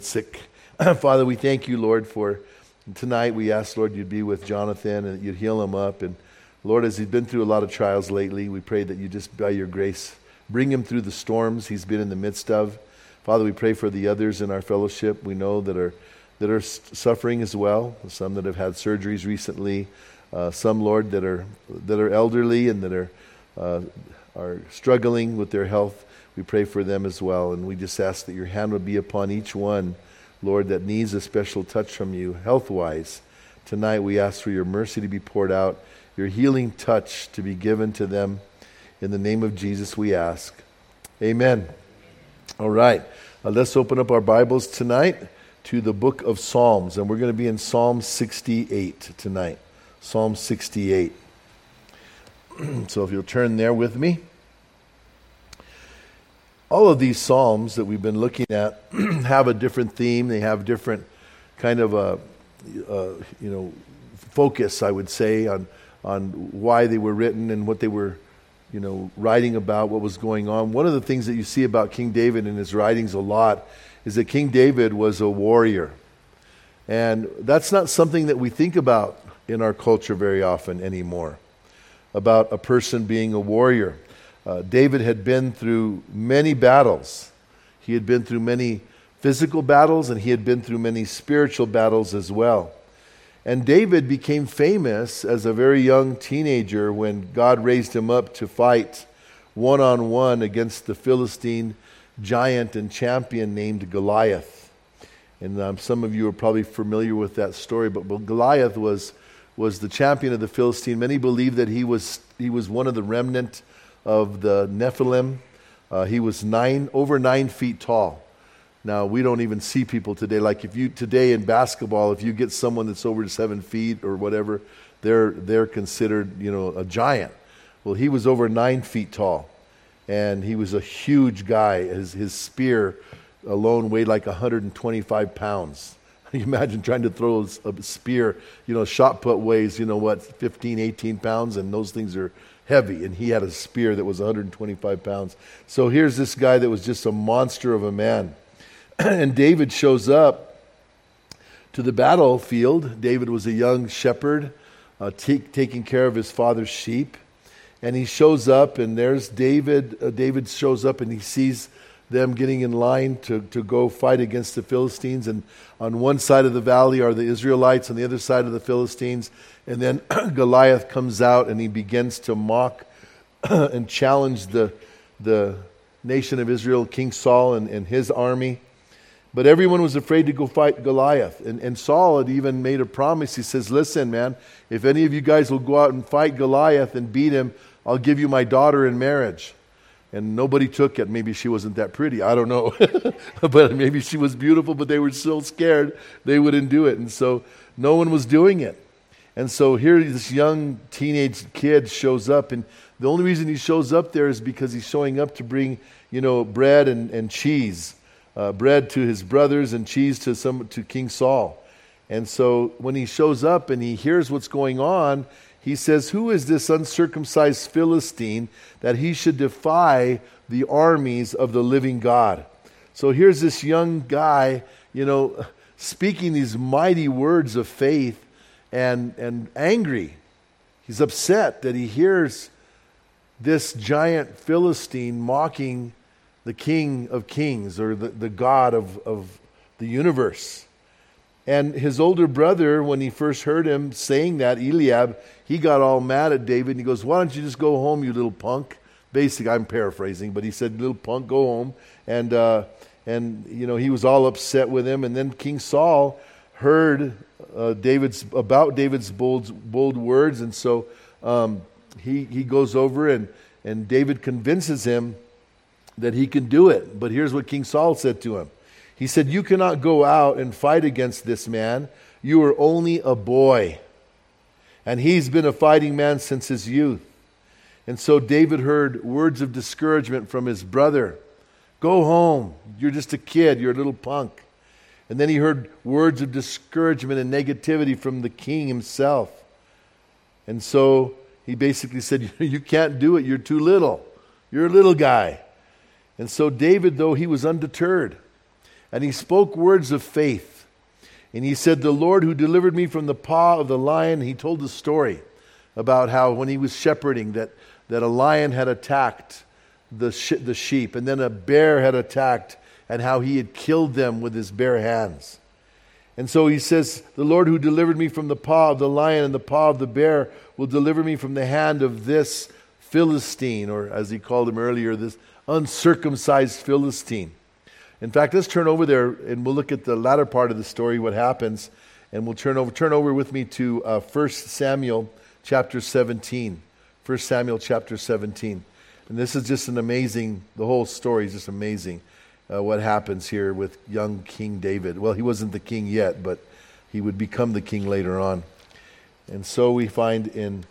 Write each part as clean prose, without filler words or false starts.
Sick. Father, we thank you, Lord, for tonight. We ask, Lord, you'd be with Jonathan and that you'd heal him up. And Lord, as he's been through a lot of trials lately, we pray that you just, by your grace, bring him through the storms he's been in the midst of. Father, we pray for the others in our fellowship we know that are suffering as well, some that have had surgeries recently, some, Lord, that are elderly and that are struggling with their health. We pray for them as well, and we just ask that your hand would be upon each one, Lord, that needs a special touch from you health-wise. Tonight we ask for your mercy to be poured out, your healing touch to be given to them. In the name of Jesus we ask. Amen. All right, let's open up our Bibles tonight to the book of Psalms, and we're going to be in Psalm 68 tonight. Psalm 68. So if you'll turn there with me. All of these Psalms that we've been looking at have a different theme. They have different kind of focus, I would say, on why they were written and what they were, writing about, what was going on. One of the things that you see about King David in his writings a lot is that King David was a warrior. And that's not something that we think about in our culture very often anymore, about a person being a warrior. David had been through many battles. He had been through many physical battles, and he had been through many spiritual battles as well. And David became famous as a very young teenager when God raised him up to fight one-on-one against the Philistine giant and champion named Goliath. And some of you are probably familiar with that story, but Goliath was the champion of the Philistine. Many believe that he was one of the remnant of the Nephilim. He was over 9 feet tall. Now, we don't even see people today. Like today in basketball, if you get someone that's over 7 feet or whatever, they're considered, a giant. Well, he was over 9 feet tall, and he was a huge guy. His spear alone weighed like 125 pounds. You imagine trying to throw a spear, shot put weighs, 15, 18 pounds, and those things are heavy, and he had a spear that was 125 pounds. So here's this guy that was just a monster of a man. And David shows up to the battlefield. David was a young shepherd taking care of his father's sheep. And he shows up, and there's David. David shows up, and he sees them getting in line to go fight against the Philistines. And on one side of the valley are the Israelites, on the other side of the Philistines. And then Goliath comes out, and he begins to mock and challenge the nation of Israel, King Saul and his army. But everyone was afraid to go fight Goliath. And Saul had even made a promise. He says, listen, man, if any of you guys will go out and fight Goliath and beat him, I'll give you my daughter in marriage. And nobody took it. Maybe she wasn't that pretty. I don't know. But maybe she was beautiful, but they were so scared they wouldn't do it. And so no one was doing it. And so here this young teenage kid shows up. And the only reason he shows up there is because he's showing up to bring, bread and cheese. Bread to his brothers and cheese to King Saul. And so when he shows up and he hears what's going on, he says, who is this uncircumcised Philistine that he should defy the armies of the living God? So here's this young guy, speaking these mighty words of faith and angry. He's upset that he hears this giant Philistine mocking the King of Kings, or the God of the universe. And his older brother, when he first heard him saying that, Eliab, he got all mad at David, and he goes, why don't you just go home, you little punk? Basically, I'm paraphrasing, but he said, little punk, go home. And he was all upset with him. And then King Saul heard David's bold words, and so he goes over, and David convinces him that he can do it. But here's what King Saul said to him. He said, you cannot go out and fight against this man. You are only a boy. And he's been a fighting man since his youth. And so David heard words of discouragement from his brother. Go home. You're just a kid. You're a little punk. And then he heard words of discouragement and negativity from the king himself. And so he basically said, you can't do it. You're too little. You're a little guy. And so David, though, he was undeterred. And he spoke words of faith. And he said, the Lord who delivered me from the paw of the lion, he told the story about how when he was shepherding, that a lion had attacked the sheep, and then a bear had attacked, and how he had killed them with his bare hands. And so he says, the Lord who delivered me from the paw of the lion and the paw of the bear will deliver me from the hand of this Philistine, or as he called him earlier, this uncircumcised Philistine. In fact, let's turn over there and we'll look at the latter part of the story, what happens. And we'll turn over with me to 1 Samuel chapter 17. 1 Samuel chapter 17. And this is just the whole story is just amazing. What happens here with young King David. Well, he wasn't the king yet, but he would become the king later on. And so we find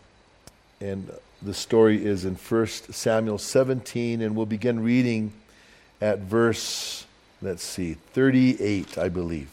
and the story is in 1 Samuel 17, and we'll begin reading at verse, 38, I believe.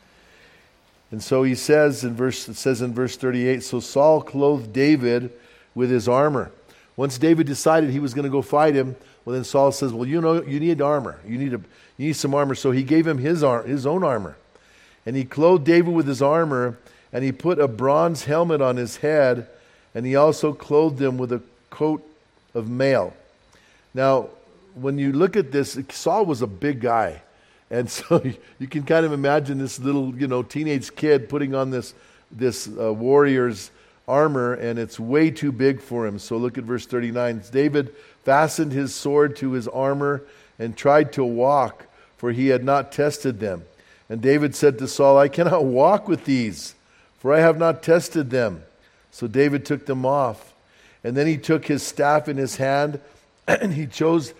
And so he says in verse 38, so Saul clothed David with his armor. Once David decided he was going to go fight him, well, then Saul says, well, you need armor. You need some armor. So he gave him his own armor. And he clothed David with his armor, and he put a bronze helmet on his head, and he also clothed him with a coat of mail. Now, when you look at this, Saul was a big guy. And so you can kind of imagine this little, teenage kid putting on this warrior's armor, and it's way too big for him. So look at verse 39. David fastened his sword to his armor and tried to walk, for he had not tested them. And David said to Saul, I cannot walk with these, for I have not tested them. So David took them off. And then he took his staff in his hand, and he chose,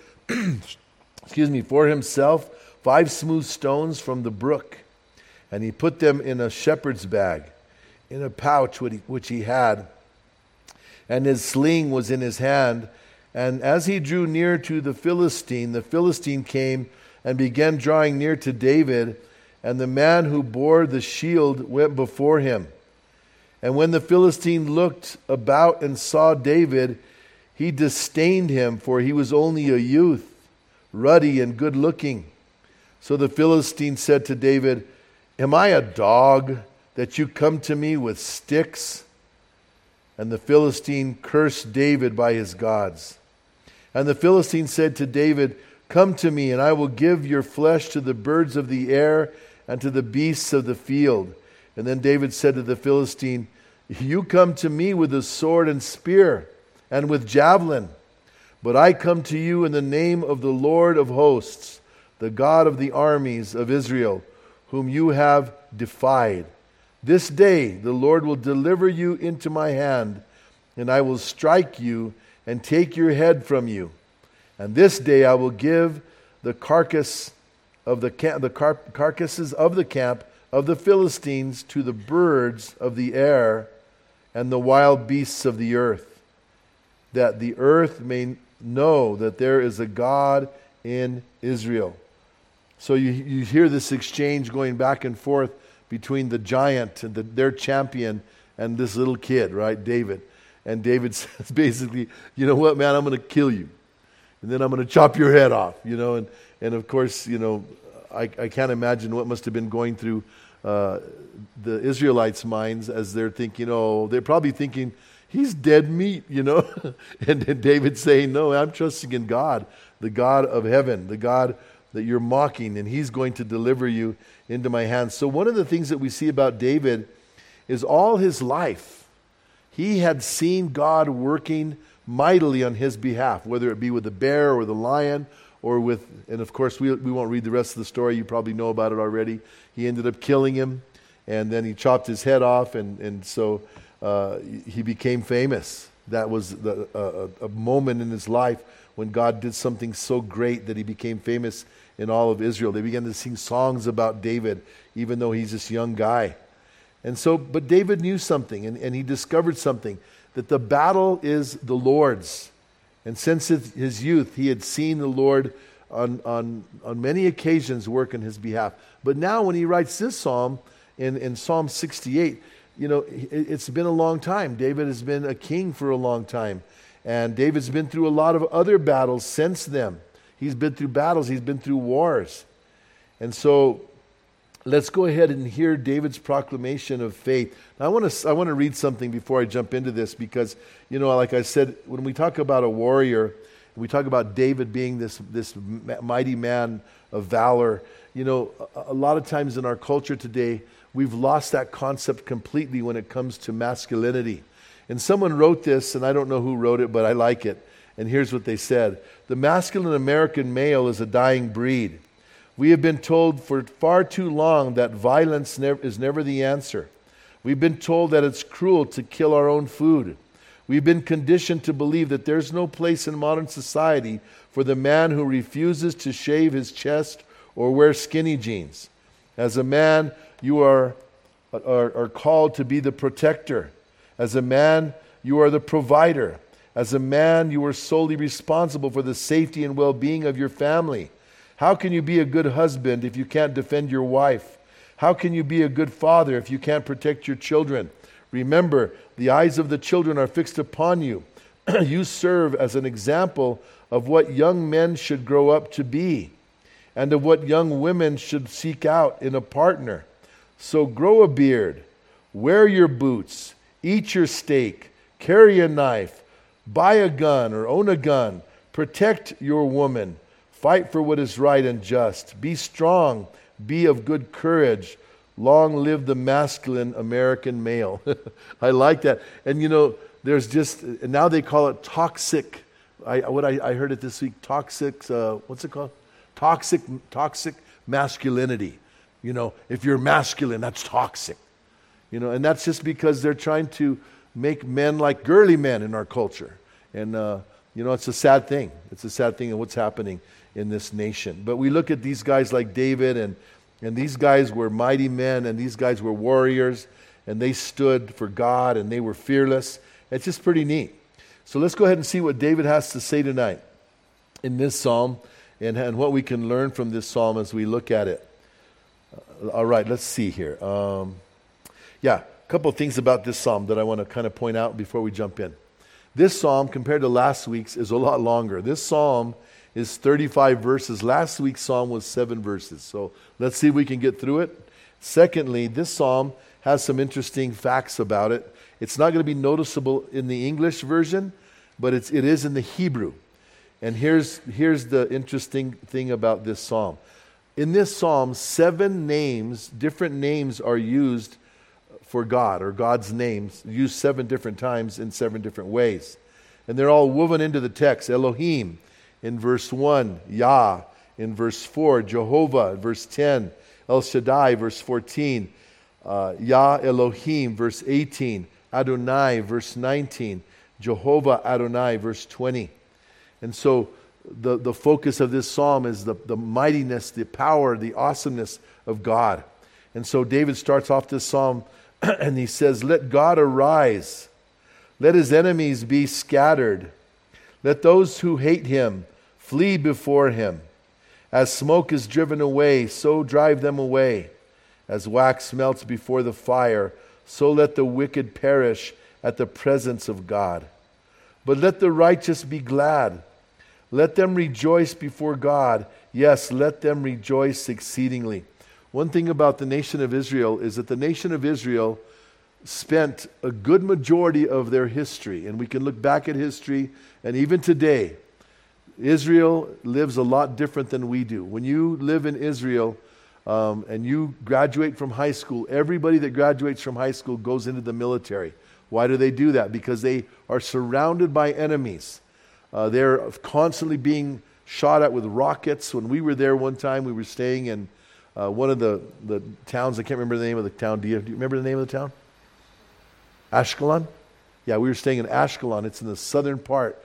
for himself 5 smooth stones from the brook. And he put them in a shepherd's bag, in a pouch which he had. And his sling was in his hand. And as he drew near to the Philistine came and began drawing near to David, and the man who bore the shield went before him. And when the Philistine looked about and saw David, he disdained him, for he was only a youth, ruddy and good-looking. So the Philistine said to David, Am I a dog that you come to me with sticks? And the Philistine cursed David by his gods. And the Philistine said to David, Come to me, and I will give your flesh to the birds of the air and to the beasts of the field. And then David said to the Philistine, You come to me with a sword and spear and with javelin, but I come to you in the name of the Lord of hosts, the God of the armies of Israel, whom you have defied. This day the Lord will deliver you into my hand, and I will strike you and take your head from you. And this day I will give the carcasses of the camp of the Philistines to the birds of the air and the wild beasts of the earth, that the earth may know that there is a God in Israel. So you hear this exchange going back and forth between the giant and their champion and this little kid, right, David. And David says basically, you know what, man, I'm going to kill you. And then I'm going to chop your head off, And of course, I can't imagine what must have been going through the Israelites' minds as they're thinking, they're probably thinking, he's dead meat, And David's saying, no, I'm trusting in God, the God of heaven, the God that you're mocking, and he's going to deliver you into my hands. So one of the things that we see about David is all his life, he had seen God working mightily on his behalf, whether it be with the bear or the lion or with, and of course we won't read the rest of the story, you probably know about it already. He ended up killing him, and then he chopped his head off, and so he became famous. That was a moment in his life when God did something so great that he became famous in all of Israel. They began to sing songs about David, even though he's this young guy. And so, but David knew something, and he discovered something, that the battle is the Lord's. And since his youth, he had seen the Lord on many occasions work on his behalf. But now when he writes this psalm, in Psalm 68, it's been a long time. David has been a king for a long time. And David's been through a lot of other battles since then. He's been through battles. He's been through wars. And so let's go ahead and hear David's proclamation of faith. Now, I want to read something before I jump into this because, like I said, when we talk about a warrior, we talk about David being this mighty man of valor. A lot of times in our culture today, we've lost that concept completely when it comes to masculinity. And someone wrote this, and I don't know who wrote it, but I like it. And here's what they said. The masculine American male is a dying breed. We have been told for far too long that violence is never the answer. We've been told that it's cruel to kill our own food. We've been conditioned to believe that there's no place in modern society for the man who refuses to shave his chest or wear skinny jeans. As a man, you are called to be the protector. As a man, you are the provider. As a man, you are solely responsible for the safety and well-being of your family. How can you be a good husband if you can't defend your wife? How can you be a good father if you can't protect your children? Remember, the eyes of the children are fixed upon you. You serve as an example of what young men should grow up to be and of what young women should seek out in a partner. So grow a beard, wear your boots, eat your steak, carry a knife, buy a gun or own a gun, protect your woman, fight for what is right and just, be strong, be of good courage. Long live the masculine American male. I like that. And there's just, now they call it toxic. I heard it this week, toxic, what's it called? Toxic masculinity. If you're masculine, that's toxic. And that's just because they're trying to make men like girly men in our culture. And, it's a sad thing. It's a sad thing of what's happening in this nation. But we look at these guys like David, and these guys were mighty men, and these guys were warriors, and they stood for God, and they were fearless. It's just pretty neat. So let's go ahead and see what David has to say tonight in this psalm, and what we can learn from this psalm as we look at it. All right, let's see here. A couple of things about this psalm that I want to kind of point out before we jump in. This psalm, compared to last week's, is a lot longer. This psalm is 35 verses. Last week's psalm was 7 verses. So let's see if we can get through it. Secondly, this psalm has some interesting facts about it. It's not going to be noticeable in the English version, but it is in the Hebrew. And here's the interesting thing about this psalm. In this psalm, 7 names, different names are used for God, or God's names, used 7 different times in 7 different ways. And they're all woven into the text. Elohim in verse 1, Yah in verse 4, Jehovah in verse 10, El Shaddai verse 14, Yah Elohim verse 18, Adonai verse 19, Jehovah Adonai verse 20. And so the focus of this psalm is the mightiness, the power, the awesomeness of God. And so David starts off this psalm and he says, let God arise. Let his enemies be scattered. Let those who hate him flee before him. As smoke is driven away, so drive them away. As wax melts before the fire, so let the wicked perish at the presence of God. But let the righteous be glad. Let them rejoice before God. Yes, let them rejoice exceedingly. One thing about the nation of Israel is that the nation of Israel spent a good majority of their history, and we can look back at history, and even today, Israel lives a lot different than we do. When you live in Israel and you graduate from high school, everybody that graduates from high school goes into the military. Why do they do that? Because they are surrounded by enemies. They're constantly being shot at with rockets. When we were there one time, we were staying in one of the towns. I can't remember the name of the town. Do you remember the name of the town? Ashkelon? Yeah, we were staying in Ashkelon. It's in the southern part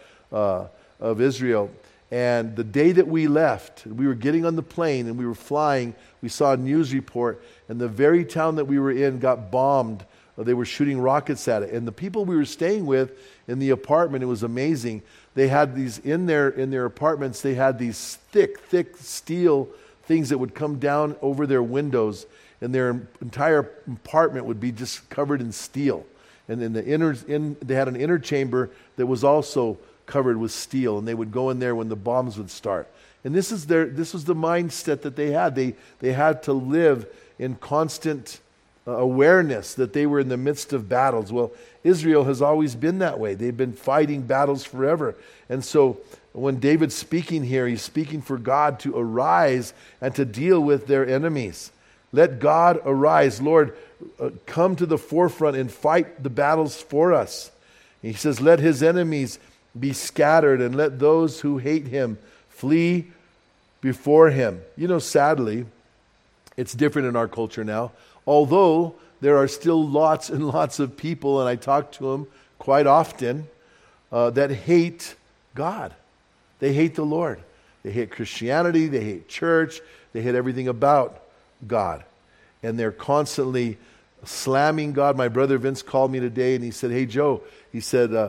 of Israel. And the day that we left, we were getting on the plane and we were flying. We saw a news report, and the very town that we were in got bombed. They were shooting rockets at it. And the people we were staying with in the apartment, it was amazing. They had these in their apartments, they had these thick steel things that would come down over their windows, and their entire apartment would be just covered in steel. And then they had an inner chamber that was also covered with steel, and they would go in there when the bombs would start. And this was the mindset that they had. They had to live in constant awareness that they were in the midst of battles. Well, Israel has always been that way. They've been fighting battles forever. And so when David's speaking here, he's speaking for God to arise and to deal with their enemies. Let God arise. Lord, come to the forefront and fight the battles for us. He says, let his enemies be scattered and let those who hate him flee before him. You know, sadly, it's different in our culture now. Although there are still lots and lots of people, and I talk to them quite often, that hate God. They hate the Lord. They hate Christianity. They hate church. They hate everything about God. And they're constantly slamming God. My brother Vince called me today and he said, hey, Joe, he said,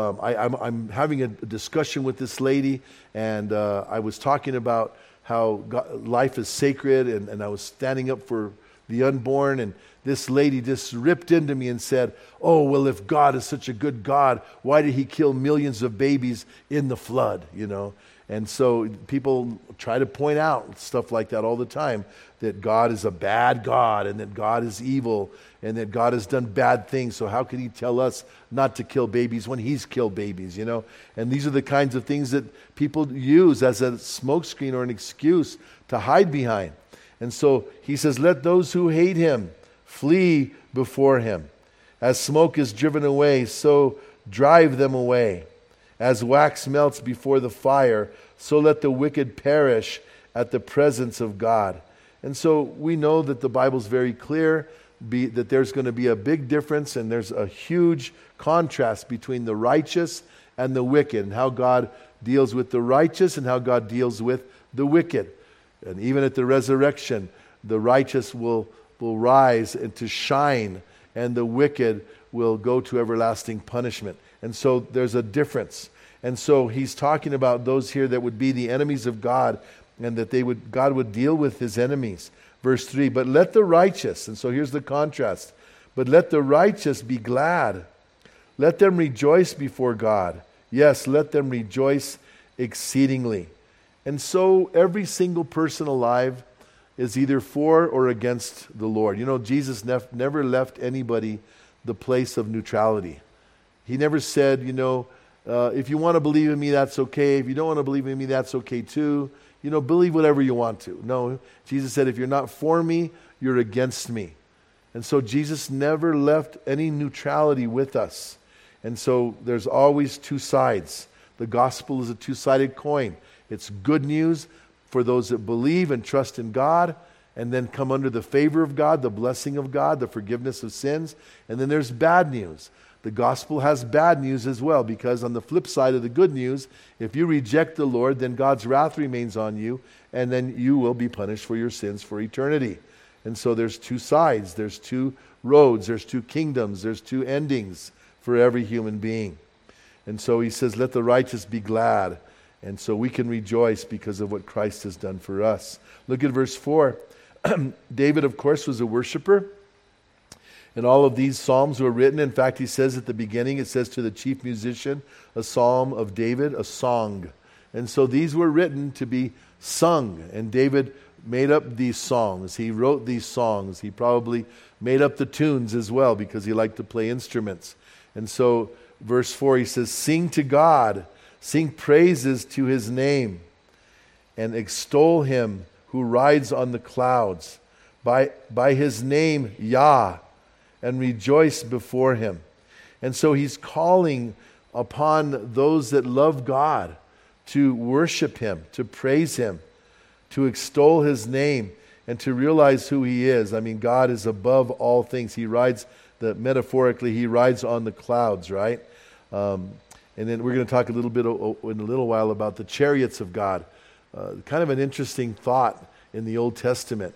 I'm having a discussion with this lady, and I was talking about how life is sacred, and I was standing up for the unborn, and this lady just ripped into me and said, oh, well, if God is such a good God, why did he kill millions of babies in the flood, you know? And so people try to point out stuff like that all the time, that God is a bad God and that God is evil and that God has done bad things. So how could he tell us not to kill babies when he's killed babies, you know? And these are the kinds of things that people use as a smokescreen or an excuse to hide behind. And so he says, let those who hate him flee before him. As smoke is driven away, so drive them away. As wax melts before the fire, so let the wicked perish at the presence of God. And so we know that the Bible's very clear that there's going to be a big difference, and there's a huge contrast between the righteous and the wicked, and how God deals with the righteous and how God deals with the wicked. And even at the resurrection, the righteous will rise and to shine, and the wicked will go to everlasting punishment. And so there's a difference. And so he's talking about those here that would be the enemies of God, and that God would deal with his enemies. Verse 3, but let the righteous, and so here's the contrast, but let the righteous be glad. Let them rejoice before God. Yes, let them rejoice exceedingly. And so every single person alive is either for or against the Lord. You know, Jesus never left anybody the place of neutrality. He never said, you know, if you want to believe in me, that's okay. If you don't want to believe in me, that's okay too. You know, believe whatever you want to. No, Jesus said, if you're not for me, you're against me. And so Jesus never left any neutrality with us. And so there's always two sides. The gospel is a two-sided coin. It's good news for those that believe and trust in God, and then come under the favor of God, the blessing of God, the forgiveness of sins. And then there's bad news. The gospel has bad news as well, because on the flip side of the good news, if you reject the Lord, then God's wrath remains on you, and then you will be punished for your sins for eternity. And so there's two sides, there's two roads, there's two kingdoms, there's two endings for every human being. And so he says, let the righteous be glad. And so we can rejoice because of what Christ has done for us. Look at verse 4. David, of course, was a worshiper. And all of these psalms were written. In fact, he says at the beginning, it says to the chief musician, a psalm of David, a song. And so these were written to be sung. And David made up these songs. He wrote these songs. He probably made up the tunes as well, because he liked to play instruments. And so verse 4, he says, sing to God, sing praises to his name, and extol him who rides on the clouds. By his name, Yah, and rejoice before him. And so he's calling upon those that love God to worship him, to praise him, to extol his name, and to realize who he is. I mean, God is above all things. He rides, metaphorically, he rides on the clouds, right? And then we're going to talk a little bit in a little while about the chariots of God. Kind of an interesting thought in the Old Testament,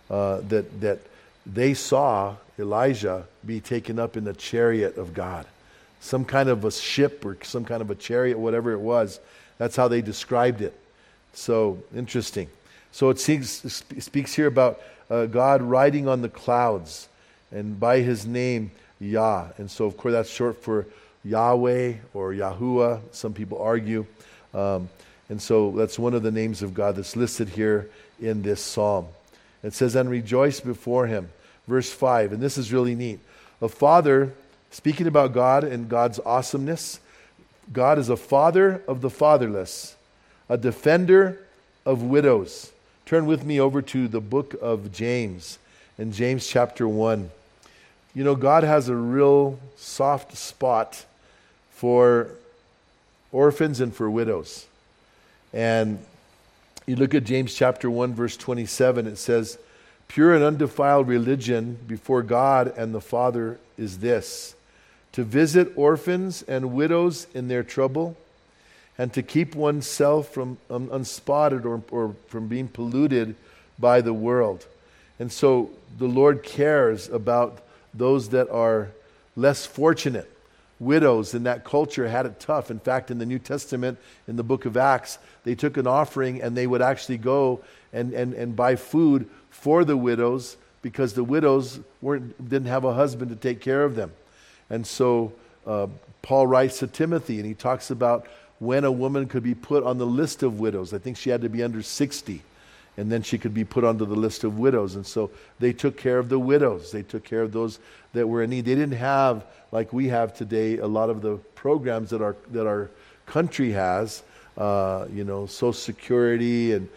that they saw Elijah be taken up in the chariot of God. Some kind of a ship or some kind of a chariot, whatever it was. That's how they described it. So, interesting. So it speaks here about God riding on the clouds, and by his name, Yah. And so, of course, that's short for Yahweh or Yahuwah. Some people argue. And so that's one of the names of God that's listed here in this psalm. It says, and rejoice before him. Verse 5, and this is really neat. A father, speaking about God and God's awesomeness, God is a father of the fatherless, a defender of widows. Turn with me over to the book of James, in James chapter 1. You know, God has a real soft spot for orphans and for widows. And you look at James chapter 1, verse 27, it says, pure and undefiled religion before God and the Father is this, to visit orphans and widows in their trouble, and to keep oneself from unspotted or from being polluted by the world. And so the Lord cares about those that are less fortunate. Widows in that culture had it tough. In fact, in the New Testament, in the book of Acts, they took an offering and they would actually go and buy food for the widows because the widows didn't have a husband to take care of them. And so Paul writes to Timothy and he talks about when a woman could be put on the list of widows. I think she had to be under 60 and then she could be put onto the list of widows. And so they took care of the widows. They took care of those that were in need. They didn't have, like we have today, a lot of the programs that our country has, Social Security and,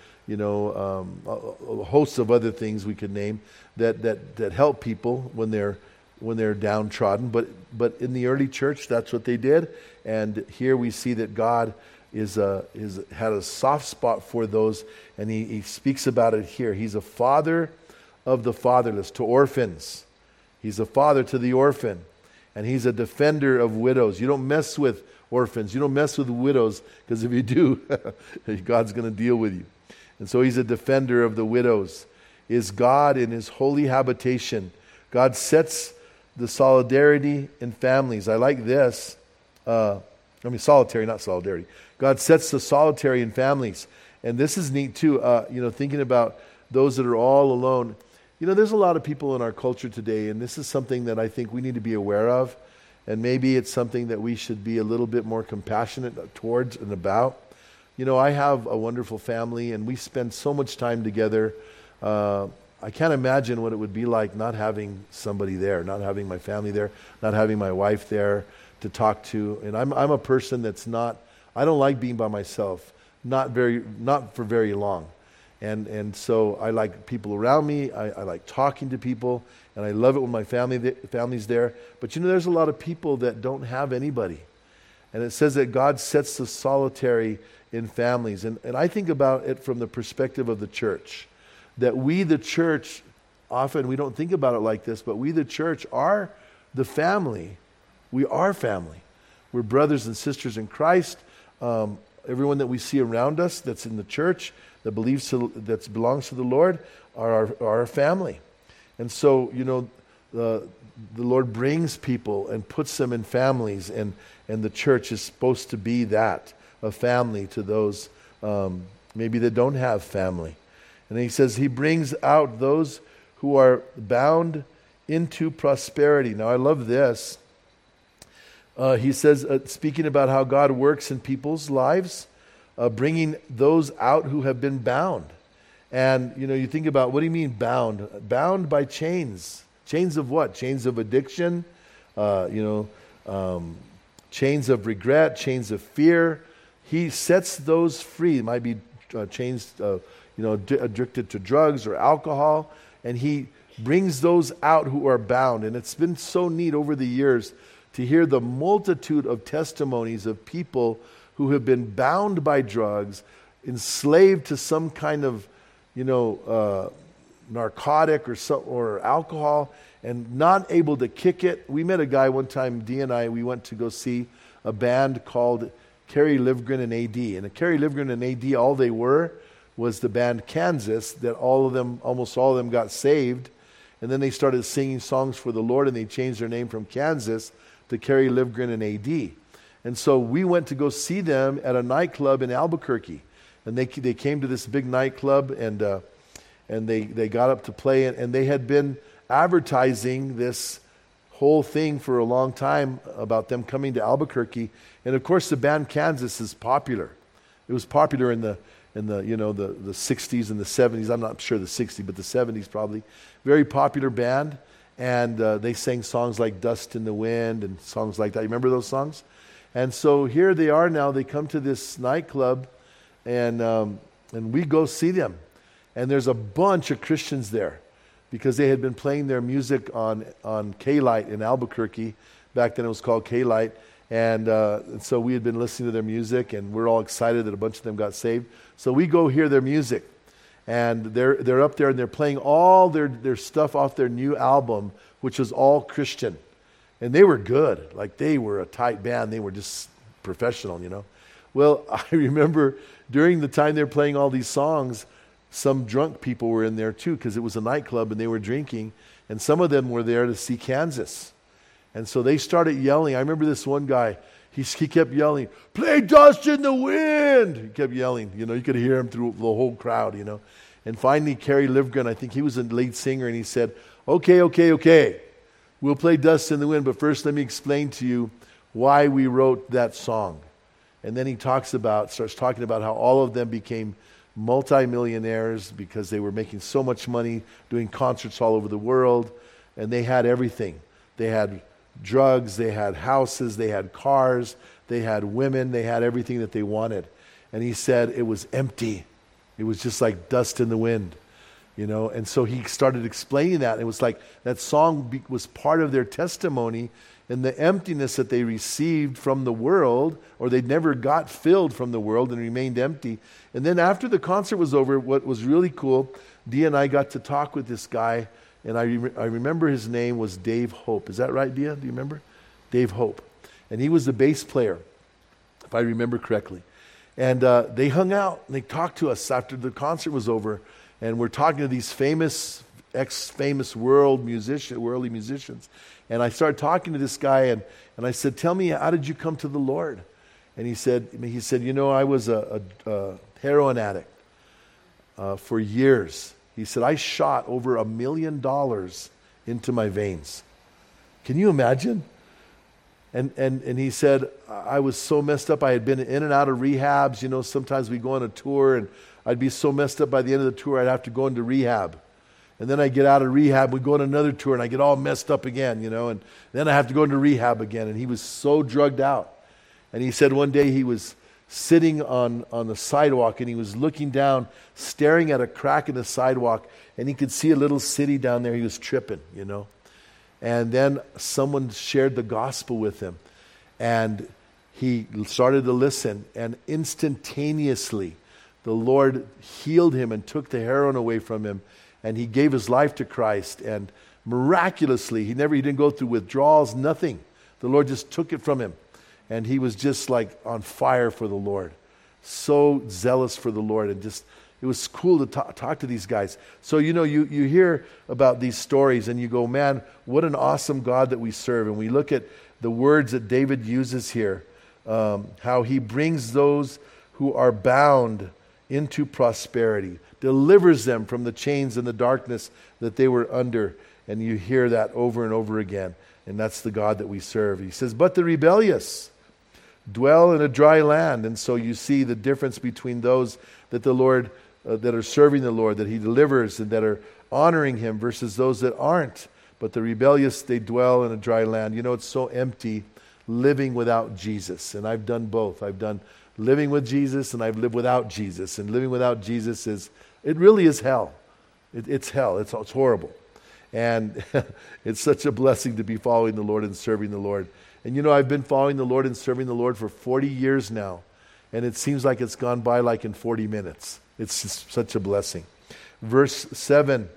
a host of other things we could name that help people when they're downtrodden. But in the early church, that's what they did. And here we see that God had a soft spot for those, and he speaks about it here. He's a father of the fatherless, to orphans. He's a father to the orphan, and he's a defender of widows. You don't mess with orphans. You don't mess with widows, because if you do, God's going to deal with you. And so he's a defender of the widows. Is God in his holy habitation. God sets the solidarity in families. I like this. Solitary, not solidarity. God sets the solitary in families. And this is neat too, thinking about those that are all alone. There's a lot of people in our culture today, and this is something that I think we need to be aware of. And maybe it's something that we should be a little bit more compassionate towards and about. I have a wonderful family, and we spend so much time together. I can't imagine what it would be like not having somebody there, not having my family there, not having my wife there to talk to. And I'm a person I don't like being by myself, not for very long. And so I like people around me. I like talking to people, and I love it when my family's there. But there's a lot of people that don't have anybody. And it says that God sets the solitary in families. And I think about it from the perspective of the church. That we, the church, often we don't think about it like this, but we, the church, are the family. We are family. We're brothers and sisters in Christ. Everyone that we see around us that's in the church, that belongs to the Lord, are our family. And so, the Lord brings people and puts them in families, and the church is supposed to be that, a family to those maybe that don't have family. And he says he brings out those who are bound into prosperity. Now I love this. He says, speaking about how God works in people's lives, bringing those out who have been bound. And, you think about, what do you mean bound? Bound by chains. Chains of what? Chains of addiction, chains of regret, chains of fear. He sets those free. It might be chains addicted to drugs or alcohol, and he brings those out who are bound. And it's been so neat over the years to hear the multitude of testimonies of people who have been bound by drugs, enslaved to some kind of, narcotic or alcohol, and not able to kick it. We met a guy one time, Dee and I, we went to go see a band called Kerry Livgren and A.D. And Kerry Livgren and A.D., all they were was the band Kansas, that almost all of them got saved. And then they started singing songs for the Lord, and they changed their name from Kansas to Kerry Livgren and A.D. And so we went to go see them at a nightclub in Albuquerque. And they came to this big nightclub, and they got up to play, and they had been advertising this whole thing for a long time about them coming to Albuquerque. And of course the band Kansas is popular. It was popular in the the 60s and the 70s. I'm not sure the 60s, but the 70s probably. Very popular band, and they sang songs like "Dust in the Wind" and songs like that. You remember those songs? And so here they are now. They come to this nightclub, and we go see them. And there's a bunch of Christians there because they had been playing their music on K-Lite in Albuquerque. Back then it was called K-Lite. And so we had been listening to their music, and we're all excited that a bunch of them got saved. So we go hear their music. And they're up there, and they're playing all their stuff off their new album, which was all Christian. And they were good. Like, they were a tight band. They were just professional, Well, I remember during the time they were playing all these songs, some drunk people were in there too, because it was a nightclub and they were drinking. And some of them were there to see Kansas. And so they started yelling. I remember this one guy, he kept yelling, "Play Dust in the Wind!" He kept yelling. You could hear him through the whole crowd, And finally, Kerry Livgren, I think he was the lead singer, and he said, okay. We'll play Dust in the Wind, but first let me explain to you why we wrote that song. And then he starts talking about how all of them became multimillionaires because they were making so much money doing concerts all over the world, and they had everything. They had drugs, they had houses, they had cars, they had women, they had everything that they wanted. And he said it was empty. It was just like dust in the wind. And so he started explaining that. It was like that song was part of their testimony in the emptiness that they received from the world, or they never got filled from the world and remained empty. And then after the concert was over, what was really cool, Dia and I got to talk with this guy, and I remember his name was Dave Hope. Is that right, Dia? Do you remember? Dave Hope. And he was the bass player, if I remember correctly. And they hung out, and they talked to us after the concert was over. And we're talking to these ex-famous worldly musicians. And I started talking to this guy, and I said, "Tell me, how did you come to the Lord?" And he said, I was a heroin addict for years. He said, I shot over $1 million into my veins. Can you imagine? And he said, I was so messed up. I had been in and out of rehabs. Sometimes we go on a tour, and I'd be so messed up by the end of the tour, I'd have to go into rehab. And then I get out of rehab, we go on another tour, and I get all messed up again, and then I have to go into rehab again. And he was so drugged out. And he said one day he was sitting on the sidewalk, and he was looking down, staring at a crack in the sidewalk, and he could see a little city down there. He was tripping, And then someone shared the gospel with him, and he started to listen, and instantaneously the Lord healed him and took the heroin away from him, and he gave his life to Christ. And miraculously, he didn't go through withdrawals, nothing. The Lord just took it from him, and he was just like on fire for the Lord, so zealous for the Lord, and just it was cool to talk to these guys. So you hear about these stories, and you go, man, what an awesome God that we serve. And we look at the words that David uses here, how he brings those who are bound into prosperity, delivers them from the chains and the darkness that they were under. And you hear that over and over again. And that's the God that we serve. He says, but the rebellious dwell in a dry land. And so you see the difference between those that the Lord, that are serving the Lord, that he delivers and that are honoring him, versus those that aren't. But the rebellious, they dwell in a dry land. It's so empty living without Jesus. And I've done both. I've done living with Jesus, and I've lived without Jesus. And living without Jesus it really is hell. It's hell. It's horrible. And it's such a blessing to be following the Lord and serving the Lord. And I've been following the Lord and serving the Lord for 40 years now. And it seems like it's gone by like in 40 minutes. It's just such a blessing. Verse 7,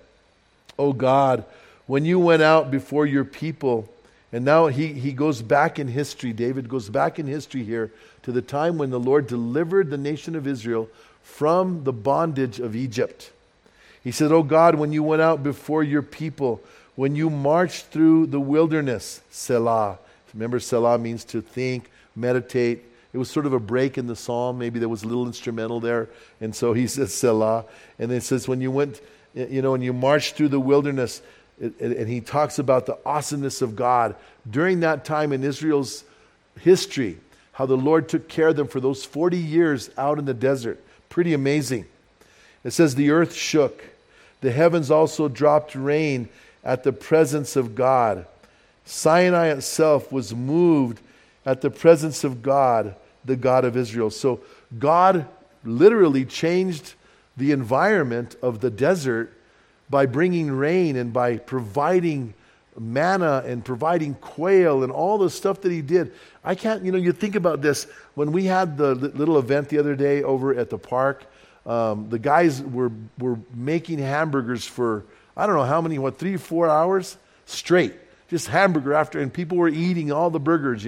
O God, when you went out before your people. And now he goes back in history. David goes back in history here to the time when the Lord delivered the nation of Israel from the bondage of Egypt. He said, "Oh God, when you went out before your people, when you marched through the wilderness," Selah. Remember, Selah means to think, meditate. It was sort of a break in the psalm. Maybe there was a little instrumental there. And so he says Selah. And then it says, when you went, when you marched through the wilderness, and he talks about the awesomeness of God. During that time in Israel's history, how the Lord took care of them for those 40 years out in the desert. Pretty amazing. It says the earth shook. The heavens also dropped rain at the presence of God. Sinai itself was moved at the presence of God, the God of Israel. So God literally changed the environment of the desert by bringing rain and by providing manna and providing quail and all the stuff that he did. I can't, you think about this. When we had the little event the other day over at the park, the guys were making hamburgers for, I don't know how many, 3 or 4 hours straight. Just hamburger after, and people were eating all the burgers,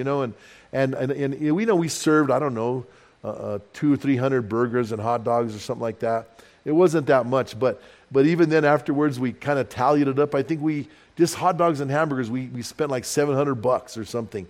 and we served, I don't know, 200 or 300 burgers and hot dogs or something like that. It wasn't that much, but even then afterwards we kind of tallied it up. I think just hot dogs and hamburgers, we spent like $700 or something.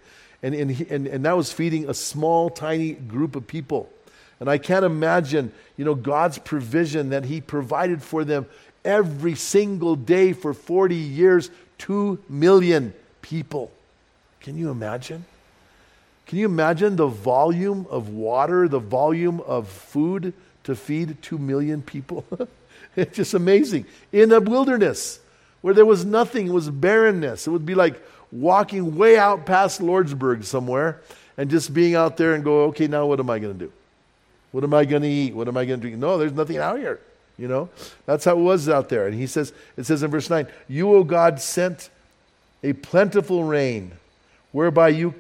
And that was feeding a small, tiny group of people. And I can't imagine, God's provision that he provided for them every single day for 40 years, 2 million people. Can you imagine? Can you imagine the volume of water, the volume of food to feed 2 million people? It's just amazing. In a wilderness where there was nothing, it was barrenness. It would be like walking way out past Lordsburg somewhere and just being out there and go, okay, now what am I going to do? What am I going to eat? What am I going to drink? No, there's nothing out here. That's how it was out there. And it says in verse 9, you, O God, sent a plentiful rain, whereby you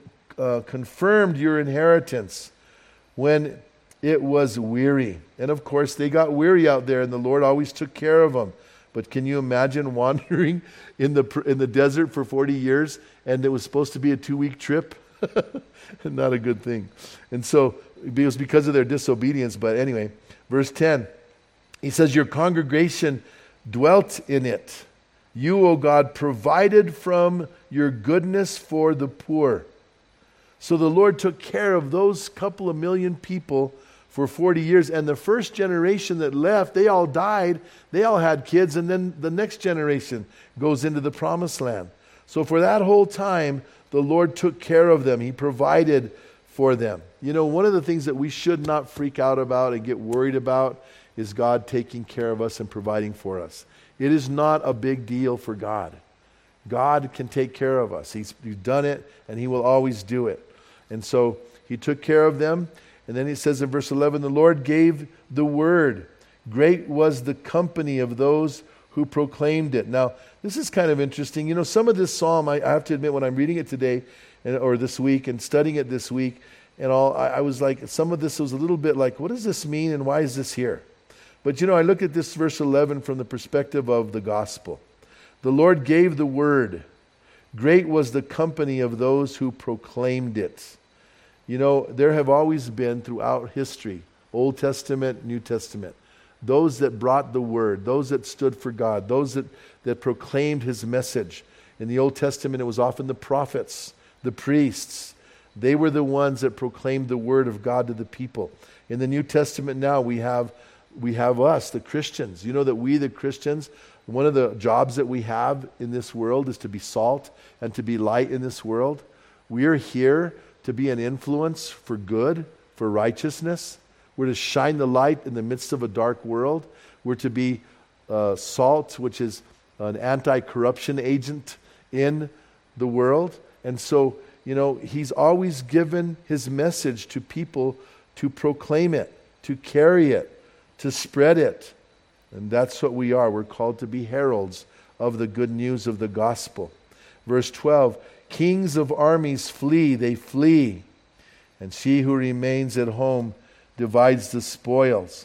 confirmed your inheritance when it was weary. And of course, they got weary out there, and the Lord always took care of them. But can you imagine wandering in the desert for 40 years, and it was supposed to be a 2-week trip? Not a good thing. And so it was because of their disobedience. But anyway, verse 10, he says, your congregation dwelt in it. You, O God, provided from your goodness for the poor. So the Lord took care of those couple of million people for 40 years. And the first generation that left, they all died. They all had kids. And then the next generation goes into the promised land. So for that whole time, the Lord took care of them. He provided for them. One of the things that we should not freak out about and get worried about is God taking care of us and providing for us. It is not a big deal for God. God can take care of us. He's done it, and he will always do it. And so he took care of them. And then he says in verse 11, the Lord gave the word. Great was the company of those who proclaimed it. Now, this is kind of interesting. Some of this psalm, I have to admit, when I'm reading it today or this week and studying it this week and all, I was like, some of this was a little bit like, what does this mean and why is this here? But I look at this verse 11 from the perspective of the gospel. The Lord gave the word. Great was the company of those who proclaimed it. There have always been throughout history, Old Testament, New Testament, those that brought the word, those that stood for God, those that proclaimed his message. In the Old Testament, it was often the prophets, the priests. They were the ones that proclaimed the word of God to the people. In the New Testament now, we have us, the Christians. That we, the Christians, one of the jobs that we have in this world is to be salt and to be light in this world. We are here to be an influence for good, for righteousness. We're to shine the light in the midst of a dark world. We're to be salt, which is an anti-corruption agent in the world. And so, he's always given his message to people to proclaim it, to carry it, to spread it. And that's what we are. We're called to be heralds of the good news of the gospel. Verse 12, kings of armies flee, they flee. And she who remains at home divides the spoils.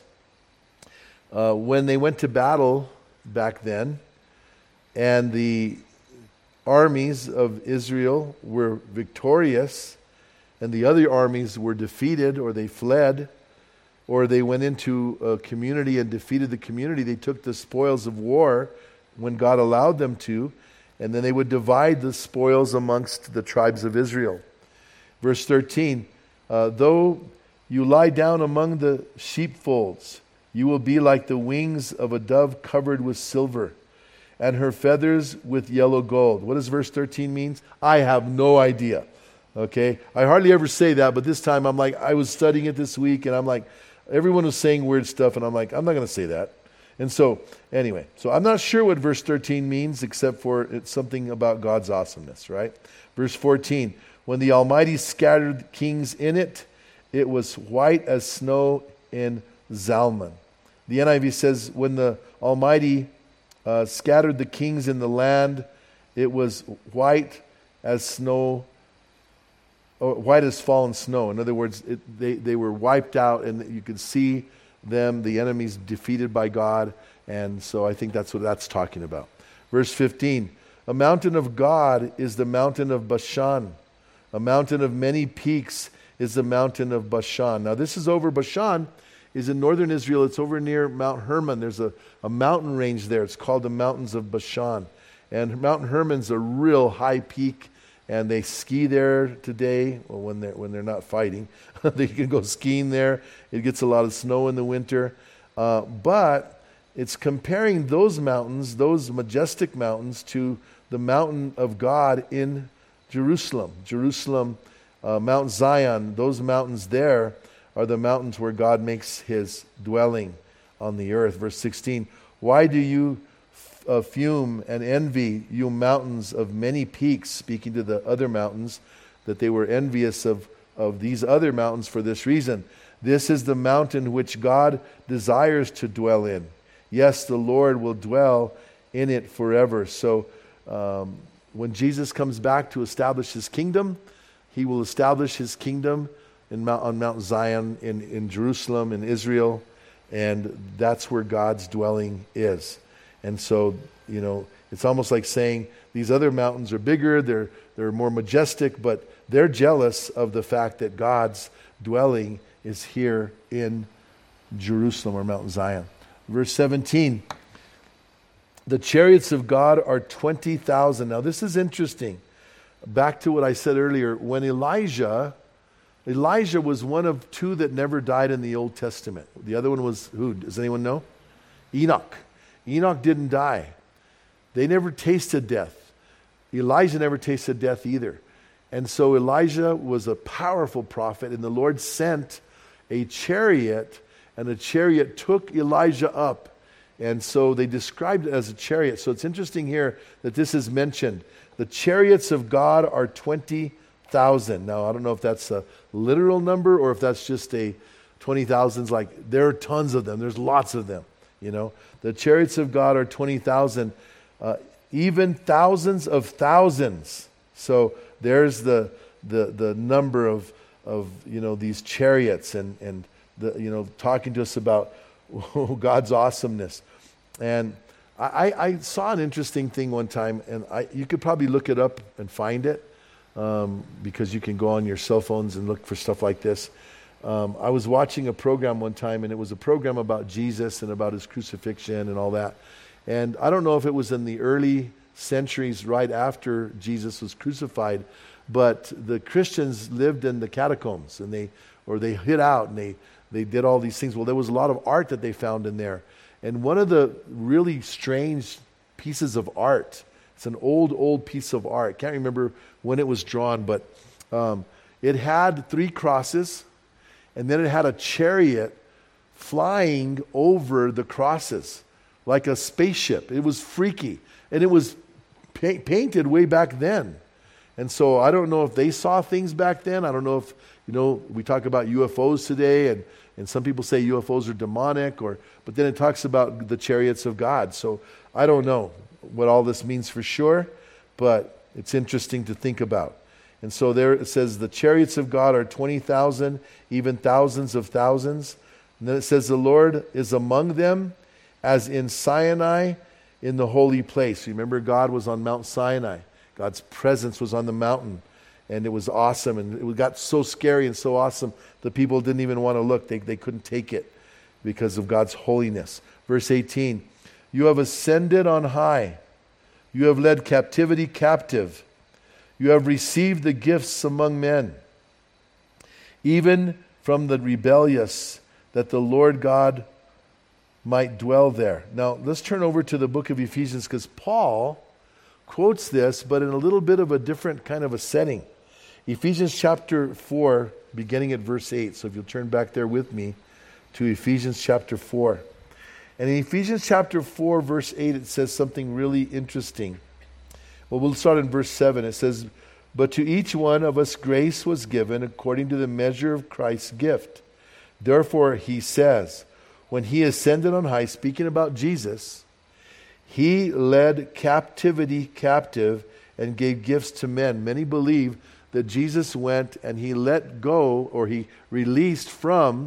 When they went to battle back then, and the armies of Israel were victorious, and the other armies were defeated, or they fled, or they went into a community and defeated the community, they took the spoils of war when God allowed them to, and then they would divide the spoils amongst the tribes of Israel. Verse 13, though you lie down among the sheepfolds, you will be like the wings of a dove covered with silver, and her feathers with yellow gold. What does verse 13 mean? I have no idea. Okay? I hardly ever say that, but this time I'm like, I was studying it this week, and I'm like, everyone was saying weird stuff, and I'm like, I'm not going to say that. And so, anyway, so I'm not sure what verse 13 means, except for it's something about God's awesomeness, right? Verse 14, when the Almighty scattered kings in it, it was white as snow in Zalman. The NIV says, when the Almighty scattered the kings in the land, it was white as snow, or white as fallen snow. In other words, they were wiped out, and you could see them, the enemies defeated by God. And so I think that's what that's talking about. Verse 15, a mountain of God is the mountain of Bashan. A mountain of many peaks is the mountain of Bashan. Now this is over, Bashan is in northern Israel. It's over near Mount Hermon. There's a mountain range there. It's called the Mountains of Bashan. And Mount Hermon's a real high peak, and they ski there today. Well, when they're not fighting, they can go skiing there. It gets a lot of snow in the winter, but it's comparing those mountains, those majestic mountains, to the mountain of God in Jerusalem. Mount Zion. Those mountains there are the mountains where God makes his dwelling on the earth. Verse 16, why do you fume and envy, you mountains of many peaks, speaking to the other mountains, that they were envious of these other mountains for this reason. This is the mountain which God desires to dwell in. Yes, the Lord will dwell in it forever. So when Jesus comes back to establish his kingdom, he will establish his kingdom on Mount Zion, in Jerusalem, in Israel, and that's where God's dwelling is. And so, it's almost like saying these other mountains are bigger, they're more majestic, but they're jealous of the fact that God's dwelling is here in Jerusalem or Mount Zion. Verse 17, the chariots of God are 20,000. Now this is interesting. Back to what I said earlier, when Elijah was one of two that never died in the Old Testament. The other one was who? Does anyone know? Enoch. Enoch didn't die. They never tasted death. Elijah never tasted death either. And so Elijah was a powerful prophet, and the Lord sent a chariot, and the chariot took Elijah up. And so they described it as a chariot. So it's interesting here that this is mentioned. The chariots of God are 20,000. Now, I don't know if that's a literal number or if that's just a 20,000's like there are tons of them. There's lots of them. The chariots of God are 20,000, even thousands of thousands. So there's the number of these chariots and talking to us about God's awesomeness. And I saw an interesting thing one time, and you could probably look it up and find it because you can go on your cell phones and look for stuff like this. I was watching a program one time, and it was a program about Jesus and about his crucifixion and all that. And I don't know if it was in the early centuries right after Jesus was crucified, but the Christians lived in the catacombs, and they hid out, and they did all these things. Well, there was a lot of art that they found in there. And one of the really strange pieces of art, it's an old piece of art. Can't remember when it was drawn, but it had 3 crosses, and then it had a chariot flying over the crosses like a spaceship. It was freaky, and it was painted way back then. And so I don't know if they saw things back then. I don't know if, we talk about UFOs today, and some people say UFOs are demonic, but then it talks about the chariots of God. So I don't know what all this means for sure, but it's interesting to think about. And so there it says the chariots of God are 20,000, even thousands of thousands. And then it says the Lord is among them as in Sinai in the holy place. Remember, God was on Mount Sinai. God's presence was on the mountain, and it was awesome. And it got so scary and so awesome, the people didn't even want to look. They couldn't take it because of God's holiness. Verse 18, you have ascended on high. You have led captivity captive. You have received the gifts among men, even from the rebellious, that the Lord God might dwell there. Now, let's turn over to the book of Ephesians, because Paul quotes this, but in a little bit of a different kind of a setting. Ephesians chapter 4, beginning at verse 8. So if you'll turn back there with me to Ephesians chapter 4. And in Ephesians chapter 4, verse 8, it says something really interesting. Well, we'll start in verse 7. It says, "But to each one of us grace was given according to the measure of Christ's gift. Therefore, he says, when he ascended on high," speaking about Jesus, "he led captivity captive and gave gifts to men." Many believe that Jesus went and he let go, or he released from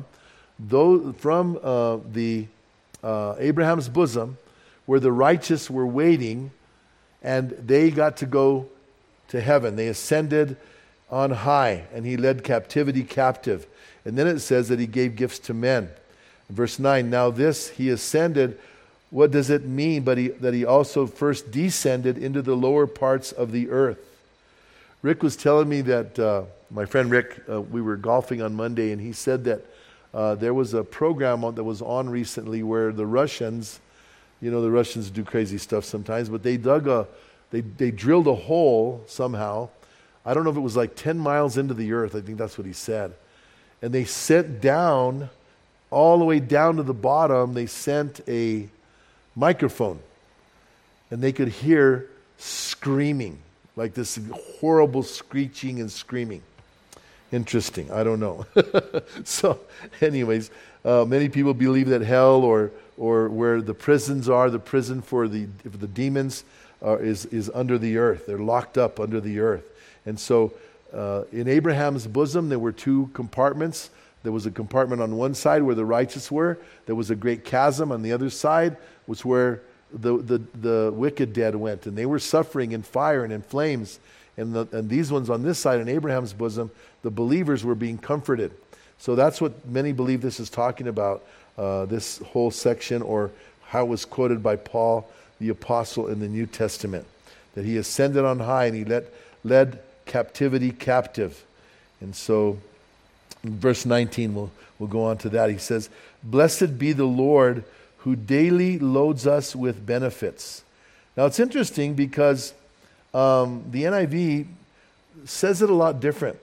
Abraham's bosom, where the righteous were waiting, and they got to go to heaven. They ascended on high, and he led captivity captive. And then it says that he gave gifts to men. In verse 9, "Now this he ascended," what does it mean? But that he also first descended into the lower parts of the earth. Rick was telling me that, my friend Rick, we were golfing on Monday, and he said that there was a program that was on recently where the Russians, the Russians do crazy stuff sometimes, but they they drilled a hole somehow. I don't know if it was like 10 miles into the earth. I think that's what he said. And they sent down, all the way down to the bottom, they sent a microphone. And they could hear screaming, like this horrible screeching and screaming. Interesting. I don't know. So, anyways, many people believe that hell, or where the prisons are, the prison for the demons, is under the earth. They're locked up under the earth. And so, in Abraham's bosom, there were two compartments. There was a compartment on one side where the righteous were. There was a great chasm on the other side, was where the wicked dead went, and they were suffering in fire and in flames. And these ones on this side, in Abraham's bosom, the believers were being comforted. So that's what many believe this is talking about, this whole section, or how it was quoted by Paul, the apostle, in the New Testament, that he ascended on high and he led captivity captive. And so in verse 19, we'll go on to that. He says, "Blessed be the Lord who daily loads us with benefits." Now it's interesting because the NIV says it a lot different,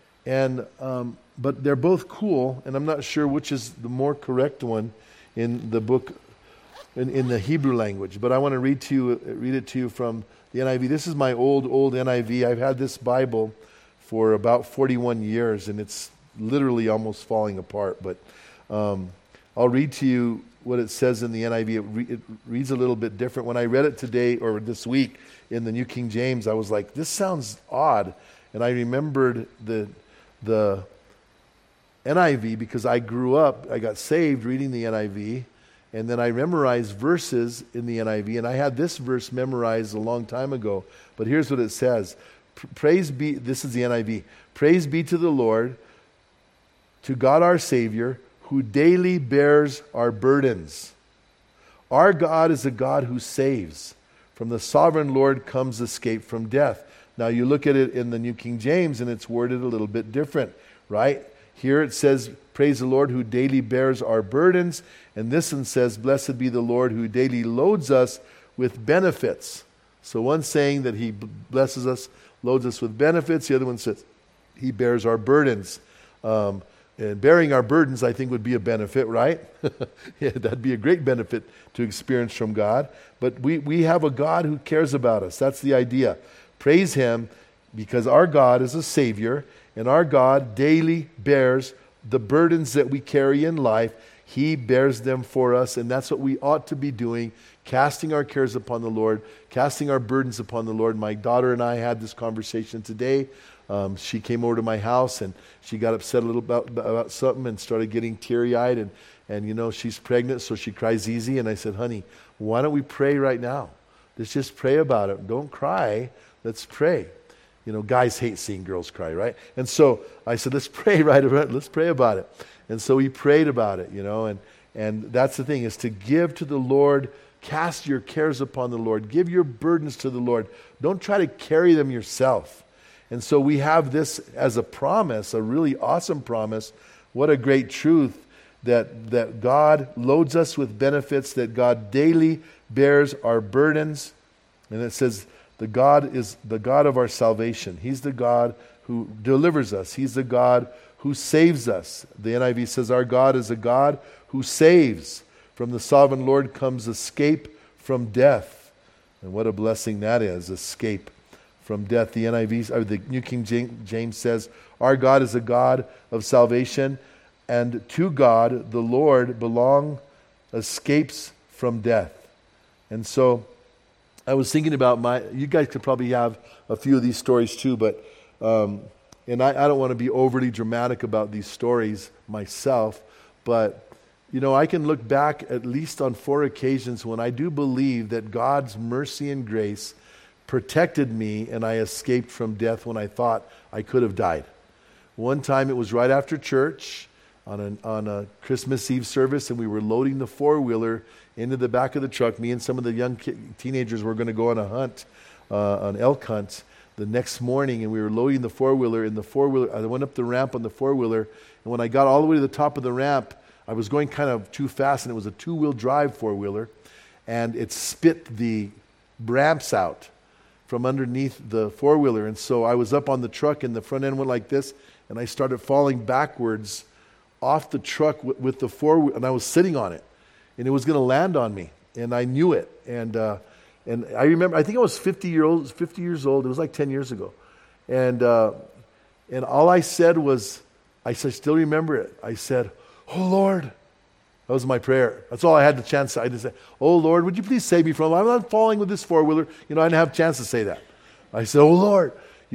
but they're both cool, and I'm not sure which is the more correct one in the book, in the Hebrew language. But I want to read it to you from the NIV. This is my old NIV. I've had this Bible for about 41 years, and it's literally almost falling apart. But I'll read to you what it says in the NIV. It reads a little bit different. When I read it today, or this week, in the New King James, I was like, this sounds odd. And I remembered the NIV because I got saved reading the NIV, and then I memorized verses in the NIV, and I had this verse memorized a long time ago. But here's what it says. This is the NIV. "Praise be to the Lord, to God our Savior, who daily bears our burdens. Our God is a God who saves. From the sovereign Lord comes escape from death." Now you look at it in the New King James, and it's worded a little bit different, right? Here it says, "Praise the Lord who daily bears our burdens." And this one says, "Blessed be the Lord who daily loads us with benefits." So one's saying that he blesses us, loads us with benefits. The other one says he bears our burdens. And bearing our burdens, I think, would be a benefit, right? Yeah, that'd be a great benefit to experience from God. But we have a God who cares about us. That's the idea. Praise Him, because our God is a Savior, and our God daily bears the burdens that we carry in life. He bears them for us, and that's what we ought to be doing, casting our cares upon the Lord, casting our burdens upon the Lord. My daughter and I had this conversation today. She came over to my house, and she got upset a little about something and started getting teary-eyed, and she's pregnant, so she cries easy. And I said, "Honey, why don't we pray right now? Let's just pray about it. Don't cry. Let's pray." Guys hate seeing girls cry, right? And so I said, let's pray let's pray about it. And so we prayed about it, and that's the thing, is to give to the Lord. Cast your cares upon the Lord. Give your burdens to the Lord. Don't try to carry them yourself. And so we have this as a promise, a really awesome promise. What a great truth that God loads us with benefits, that God daily bears our burdens. And it says The God is the God of our salvation. He's the God who delivers us. He's the God who saves us. The NIV says our God is a God who saves. From the sovereign Lord comes escape from death. And what a blessing that is, escape from death. The NIV, or the New King James says, our God is a God of salvation, and to God, the Lord, belong escapes from death. And so I was thinking about you guys could probably have a few of these stories too, but and I don't want to be overly dramatic about these stories myself, but I can look back at least on 4 occasions when I do believe that God's mercy and grace protected me and I escaped from death when I thought I could have died. One time it was right after church on a Christmas Eve service, and we were loading the 4-wheeler into the back of the truck. Me and some of the young teenagers were going to go on a hunt, an elk hunt the next morning, and we were loading the 4-wheeler. In the 4-wheeler, I went up the ramp on the 4-wheeler, and when I got all the way to the top of the ramp, I was going kind of too fast, and it was a 2-wheel drive 4-wheeler, and it spit the ramps out from underneath the 4-wheeler. And so I was up on the truck, and the front end went like this, and I started falling backwards off the truck with the 4-wheel, and I was sitting on it, and it was going to land on me, and I knew it. And I remember, I think I was 50 years old. It was like 10 years ago, and all I said was, I still remember it. I said, "Oh Lord," that was my prayer. That's all I had the chance. I just said, "Oh Lord, would you please save me from? I'm not falling with this 4-wheeler." I didn't have a chance to say that. I said, "Oh Lord,"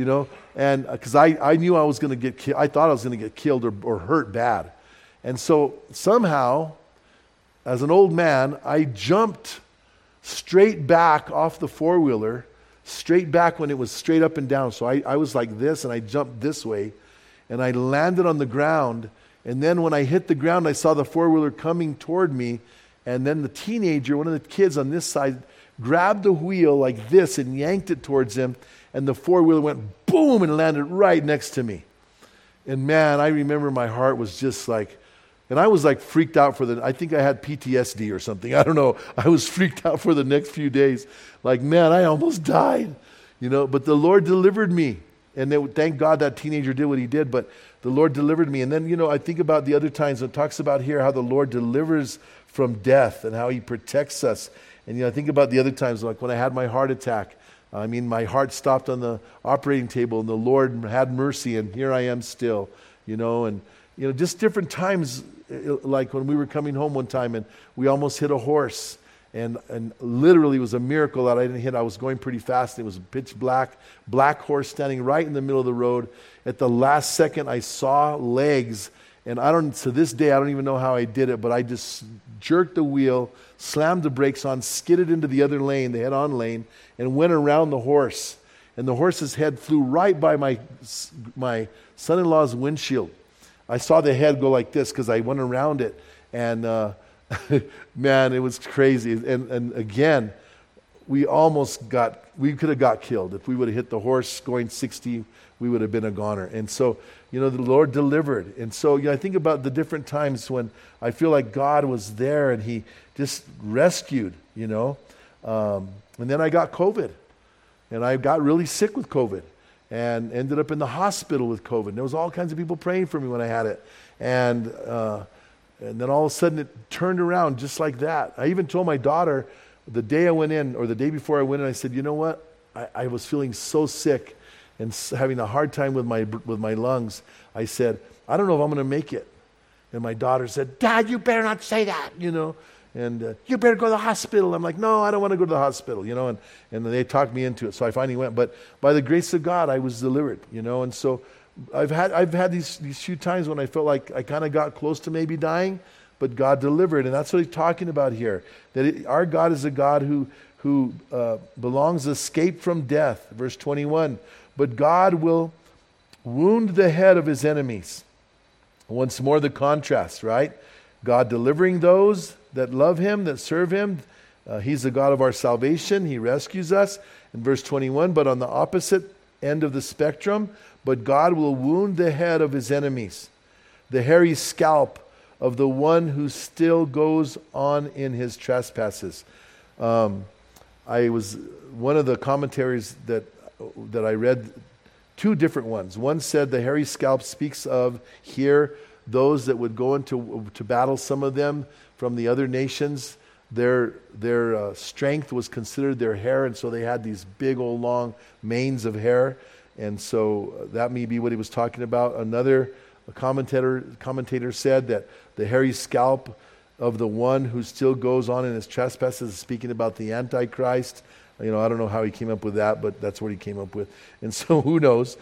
and because I knew I was going to get killed. I thought I was going to get killed or hurt bad. And so somehow, as an old man, I jumped straight back off the 4-wheeler, straight back when it was straight up and down. So I was like this, and I jumped this way, and I landed on the ground. And then when I hit the ground, I saw the 4-wheeler coming toward me, and then the teenager, one of the kids on this side, grabbed the wheel like this and yanked it towards him, and the 4-wheeler went boom and landed right next to me. And man, I remember my heart was just like, and I was like freaked out I think I had PTSD or something. I don't know. I was freaked out for the next few days. Like, man, I almost died, but the Lord delivered me. And thank God that teenager did what he did, but the Lord delivered me. And then, I think about the other times. It talks about here how the Lord delivers from death and how he protects us. And, I think about the other times, like when I had my heart attack. My heart stopped on the operating table, and the Lord had mercy, and here I am still, and, just different times, like when we were coming home one time, and we almost hit a horse. And literally it was a miracle that I didn't hit. I was going pretty fast. It was a pitch black horse standing right in the middle of the road. At the last second, I saw legs, and to this day, I don't even know how I did it, but I just jerked the wheel, slammed the brakes on, skidded into the other lane, the head-on lane, and went around the horse. And the horse's head flew right by my son-in-law's windshield. I saw the head go like this because I went around it, and man, it was crazy. And again, we could have got killed. If we would have hit the horse going 60, we would have been a goner. And so, the Lord delivered. And so, I think about the different times when I feel like God was there and he just rescued, And then I got COVID. And I got really sick with COVID and ended up in the hospital with COVID. And there was all kinds of people praying for me when I had it. And then all of a sudden it turned around just like that. I even told my daughter the day I went in, or the day before I went in, I said, "You know what? I was feeling so sick and having a hard time with my lungs." I said, "I don't know if I'm going to make it." And my daughter said, "Dad, you better not say that, and you better go to the hospital." I'm like, "No, I don't want to go to the hospital, and they talked me into it. So I finally went. But by the grace of God, I was delivered, and so I've had these few times when I felt like I kind of got close to maybe dying, but God delivered. And that's what he's talking about here, that our God is a God who belongs escape from death. Verse 21, but God will wound the head of his enemies. Once more the contrast, right? God delivering those that love him, that serve him. He's the God of our salvation. He rescues us. In verse 21, but on the opposite end of the spectrum, but God will wound the head of his enemies, the hairy scalp of the one who still goes on in his trespasses. one of the commentaries that I read, two different ones. One said the hairy scalp speaks of here those that would go into to battle, some of them from the other nations. Their strength was considered their hair, and so they had these big old long manes of hair, and so that may be what he was talking about. Another commentator said that the hairy scalp of the one who still goes on in his trespasses is speaking about the Antichrist. I don't know how he came up with that, but that's what he came up with. And so who knows?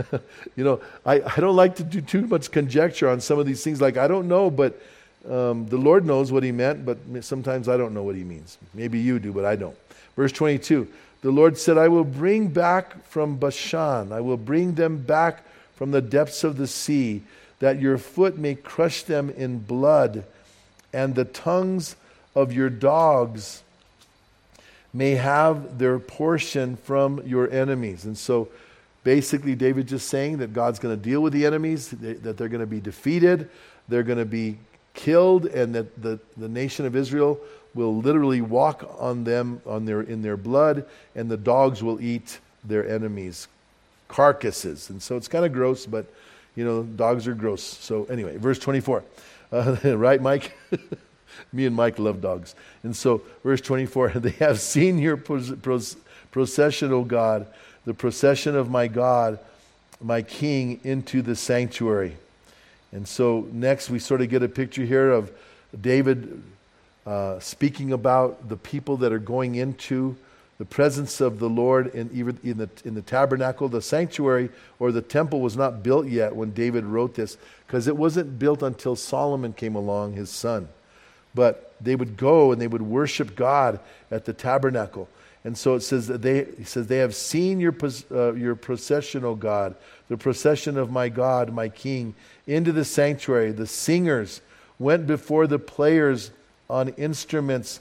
I don't like to do too much conjecture on some of these things. Like, I don't know, but the Lord knows what he meant, but sometimes I don't know what he means. Maybe you do, but I don't. Verse 22, the Lord said, I will bring back from Bashan, I will bring them back from the depths of the sea, that your foot may crush them in blood, and the tongues of your dogs may have their portion from your enemies. And so basically David just saying that God's going to deal with the enemies, that they're going to be defeated, they're going to be killed, and that the nation of Israel will literally walk on them in their blood, and the dogs will eat their enemies' carcasses. And so it's kind of gross, but dogs are gross. So anyway, verse 24. Right, Mike? Me and Mike love dogs. And so, verse 24, they have seen your procession, O God, the procession of my God, my King, into the sanctuary. And so next we sort of get a picture here of David speaking about the people that are going into the presence of the Lord in the tabernacle. The sanctuary or the temple was not built yet when David wrote this, because it wasn't built until Solomon came along, his son. But they would go and they would worship God at the tabernacle. And so it says that they have seen your procession, O God, the procession of my God, my King, into the sanctuary. The singers went before the players on instruments.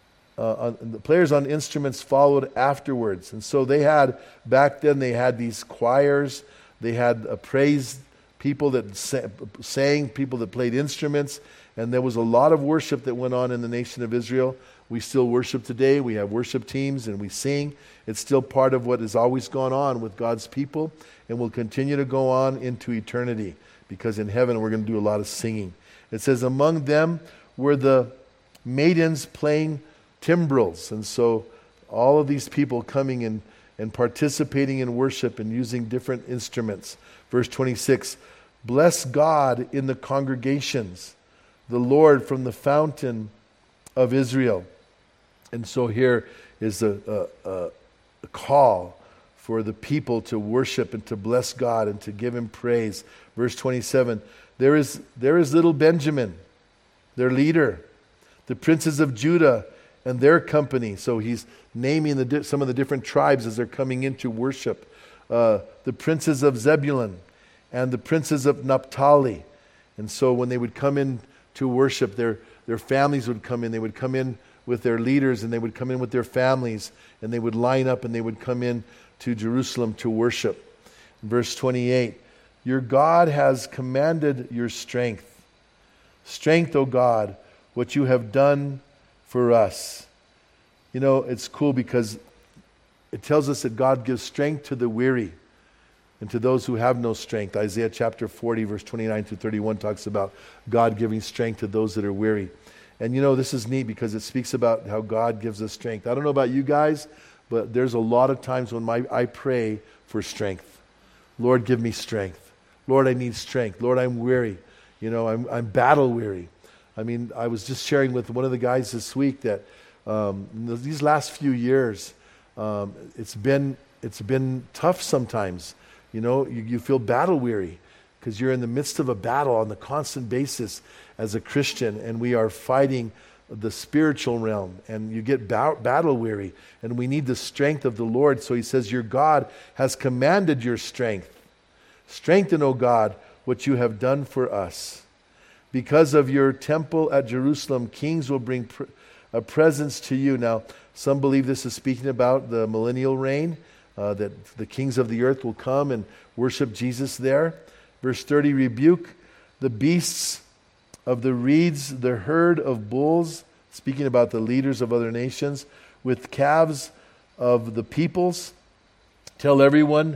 The players on instruments followed afterwards. And so back then they had these choirs. They had praise people that sang, people that played instruments. And there was a lot of worship that went on in the nation of Israel. We still worship today. We have worship teams and we sing. It's still part of what has always gone on with God's people and will continue to go on into eternity, because in heaven we're going to do a lot of singing. It says, among them were the maidens playing timbrels. And so all of these people coming in and participating in worship and using different instruments. Verse 26, bless God in the congregations, the Lord from the fountain of Israel. And so here is a call for the people to worship and to bless God and to give him praise. Verse 27, there is little Benjamin, their leader, the princes of Judah and their company. So he's naming some of the different tribes as they're coming in to worship. The princes of Zebulun and the princes of Naphtali. And so when they would come in to worship, their families would come in. They would come in with their leaders, and they would come in with their families, and they would line up and they would come in to Jerusalem to worship. Verse 28, your God has commanded your strength. Strength, O God, what you have done for us. It's cool because it tells us that God gives strength to the weary and to those who have no strength. Isaiah chapter 40, verse 29 to 31 talks about God giving strength to those that are weary. And this is neat because it speaks about how God gives us strength. I don't know about you guys, but there's a lot of times when I pray for strength. Lord, give me strength. Lord, I need strength. Lord, I'm weary. I'm battle weary. I was just sharing with one of the guys this week that these last few years, it's been tough sometimes. You feel battle weary because you're in the midst of a battle on the constant basis as a Christian, and we are fighting the spiritual realm, and you get battle weary, and we need the strength of the Lord. So he says, your God has commanded your strength. Strengthen, O God, what you have done for us. Because of your temple at Jerusalem, kings will bring a presence to you. Now, some believe this is speaking about the millennial reign, that the kings of the earth will come and worship Jesus there. Verse 30, rebuke the beasts of the reeds, the herd of bulls, speaking about the leaders of other nations, with calves of the peoples. Till everyone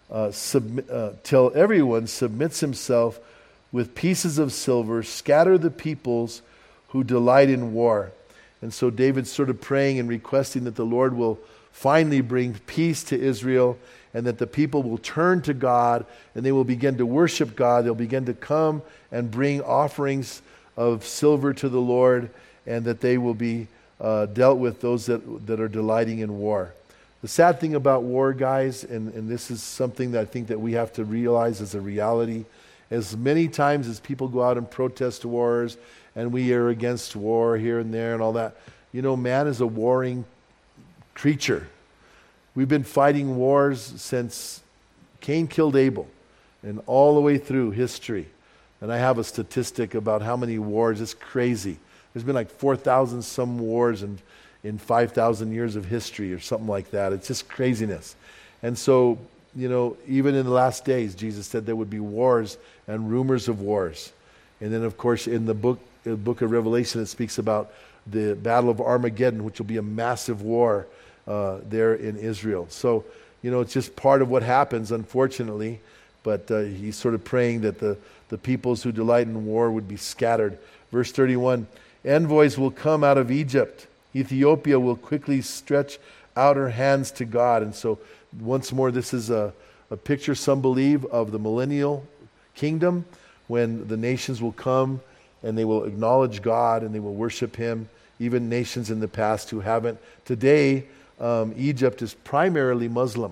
submits himself with pieces of silver. Scatter the peoples who delight in war. And so David's sort of praying and requesting that the Lord will finally bring peace to Israel, and that the people will turn to God and they will begin to worship God. They'll begin to come and bring offerings of silver to the Lord, and that they will be dealt with those that are delighting in war. The sad thing about war, guys, and this is something that I think that we have to realize as a reality, as many times as people go out and protest wars, and we are against war here and there and all that, man is a warring creature. We've been fighting wars since Cain killed Abel and all the way through history. And I have a statistic about how many wars. It's crazy. There's been like 4,000 some wars in 5,000 years of history or something like that. It's just craziness. And so, even in the last days, Jesus said there would be wars and rumors of wars. And then, of course, in the book of Revelation, it speaks about the Battle of Armageddon, which will be a massive war there in Israel. So, it's just part of what happens, unfortunately. But he's sort of praying that the peoples who delight in war would be scattered. Verse 31, envoys will come out of Egypt. Ethiopia will quickly stretch out her hands to God. And so, once more, this is a picture, some believe, of the millennial kingdom, when the nations will come and they will acknowledge God and they will worship Him, even nations in the past who haven't. Today, Egypt is primarily Muslim.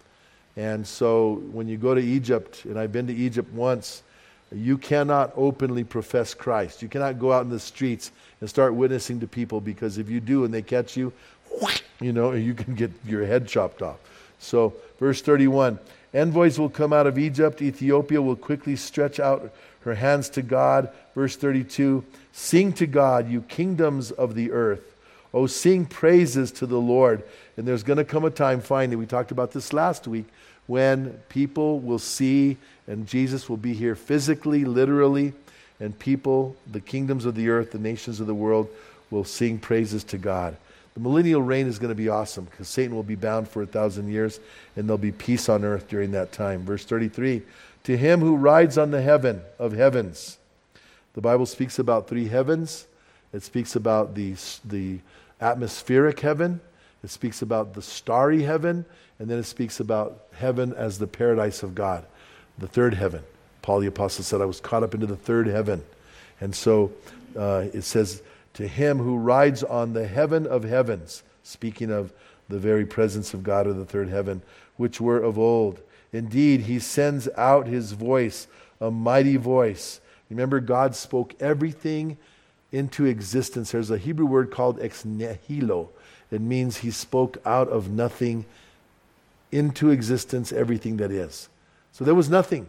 And so when you go to Egypt, and I've been to Egypt once, you cannot openly profess Christ. You cannot go out in the streets and start witnessing to people, because if you do and they catch you, you can get your head chopped off. So, verse 31, envoys will come out of Egypt. Ethiopia will quickly stretch out her hands to God. Verse 32, sing to God, you kingdoms of the earth. Oh, sing praises to the Lord. And there's going to come a time, finally, we talked about this last week, when people will see, and Jesus will be here physically, literally, and people, the kingdoms of the earth, the nations of the world, will sing praises to God. The millennial reign is going to be awesome, because Satan will be bound for 1,000 years, and there'll be peace on earth during that time. Verse 33, to him who rides on the heaven of heavens. The Bible speaks about 3 heavens. It speaks about the atmospheric heaven. It speaks about the starry heaven. And then it speaks about heaven as the paradise of God, the 3rd heaven. Paul the Apostle said, I was caught up into the 3rd heaven. And so it says, to him who rides on the heaven of heavens, speaking of the very presence of God of the 3rd heaven, which were of old. Indeed, he sends out his voice, a mighty voice. Remember, God spoke everything into existence. There's a Hebrew word called ex nihilo. It means he spoke out of nothing into existence everything that is. So there was nothing,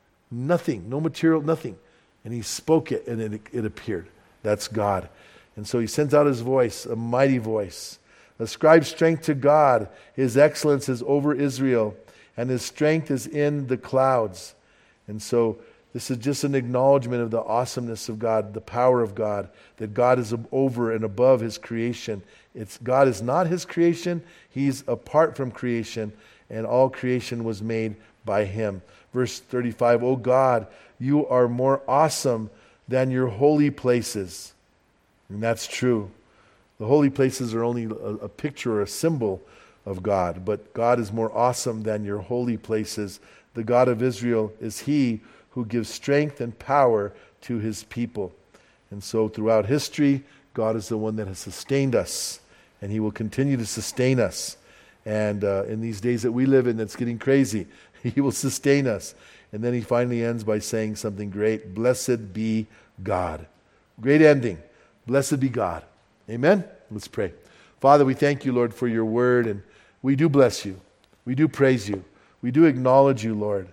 no material, nothing. And he spoke it, and it appeared. That's God. And so he sends out his voice, a mighty voice. Ascribe strength to God. His excellence is over Israel, and his strength is in the clouds. And so this is just an acknowledgement of the awesomeness of God, the power of God, that God is over and above his creation. God is not his creation. He's apart from creation, and all creation was made by him. Verse 35, O God, you are more awesome than your holy places. And that's true. The holy places are only a picture or a symbol of God, but God is more awesome than your holy places. The God of Israel is he who gives strength and power to his people. And so throughout history, God is the one that has sustained us, and he will continue to sustain us. And in these days that we live in that's getting crazy, he will sustain us. And then he finally ends by saying something great. Blessed be God. Great ending. Blessed be God. Amen? Let's pray. Father, we thank you, Lord, for your word, and we do bless you. We do praise you. We do acknowledge you, Lord.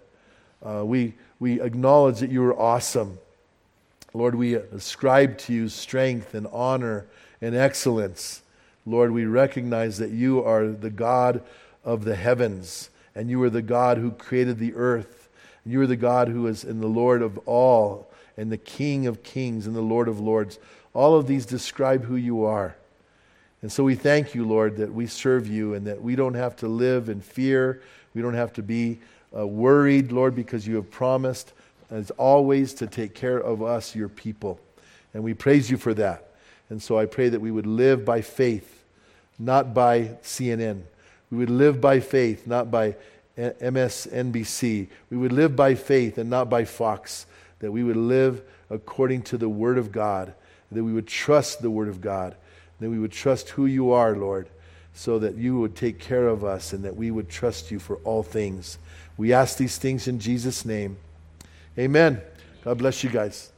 We acknowledge that you are awesome. Lord, we ascribe to you strength and honor and excellence. Lord, we recognize that you are the God of the heavens, and you are the God who created the earth. And you are the God who is in the Lord of all, and the King of kings and the Lord of lords. All of these describe who you are. And so we thank you, Lord, that we serve you and that we don't have to live in fear. We don't have to be worried, Lord, because you have promised, as always, to take care of us, your people. And we praise you for that. And so I pray that we would live by faith, not by CNN. We would live by faith, not by MSNBC. We would live by faith and not by Fox. That we would live according to the Word of God. That we would trust the Word of God. That we would trust who you are, Lord, so that you would take care of us and that we would trust you for all things. We ask these things in Jesus' name. Amen. God bless you guys.